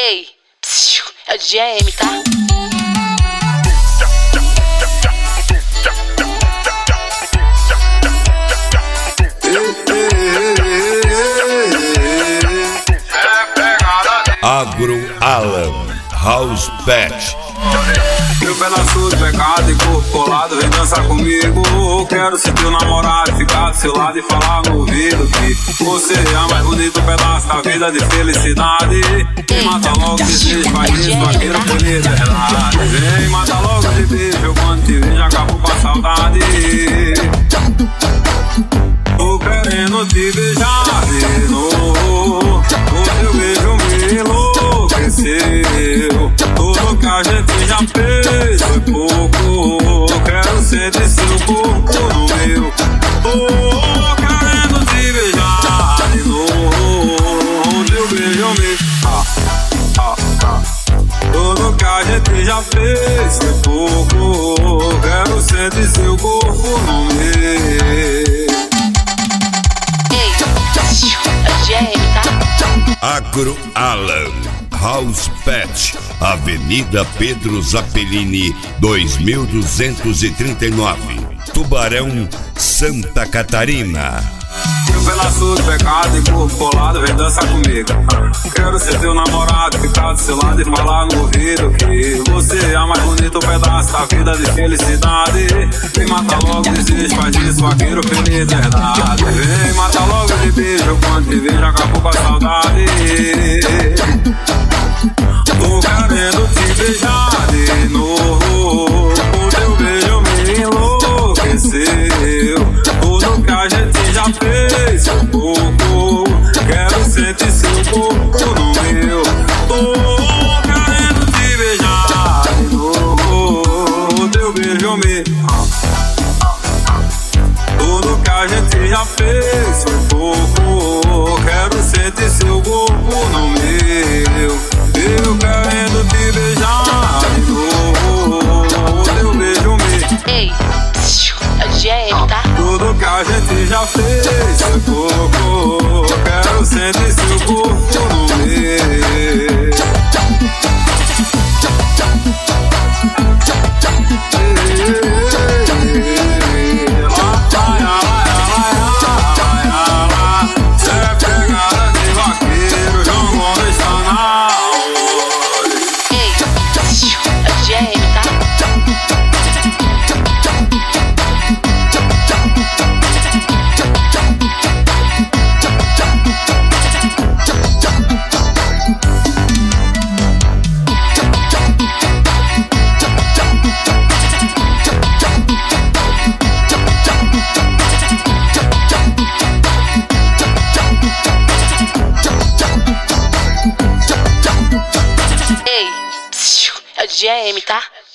Ei, psiu, é o GM, tá? Agro Alan House Pet. Meu pedaço de pecado e corpo colado, vem dançar comigo. Quero ser teu namorado, ficar do seu lado e falar no ouvido que você é o mais bonito pedaço da vida de felicidade. Vem mata logo de beijo, faz isso, vaqueiro por liberdade. Vem mata logo de beijo, quando te vejo acabo com a saudade. Tô querendo te beijar de novo, o teu beijo me enlouqueceu. Tudo que a gente já fez foi pouco, quero sentir seu corpo no meu. Tô querendo te beijar de novo, o teu beijo me... Tudo que a gente já fez foi pouco, quero sentir seu corpo no meu. Agro Alan House Pet, Avenida Pedro Zappellini, 2239, Tubarão, Santa Catarina. Meu pedaço de pecado e corpo colado, vem dançar comigo. Quero ser teu namorado, ficar do seu lado e falar no ouvido que você é o mais bonito pedaço da vida de felicidade. Vem matar logo de desejo, faz isso, vaqueiro feliz, verdade. Vem matar logo de beijo, quando te vejo acabou com a saudade. Tô querendo te beijar de novo, o teu beijo me enlouqueceu. Tudo que a gente já fez um pouco, quero sentir seu corpo no meu. Tô querendo te beijar de novo, o teu beijo me... Tudo que a gente já fez foi pouco, quero sentir seu corpo no meu. Eu querendo te beijar de novo, o teu beijo me... Ei, psiu, é o GM, tá? Tudo que a gente já fez foi pouco, quero sentir seu corpo no meu. Cê é pegada de vaqueiro, João Gomes tá na hora. Ei, psiu, é o GM, tá? Ei, psiu, é o GM, tá?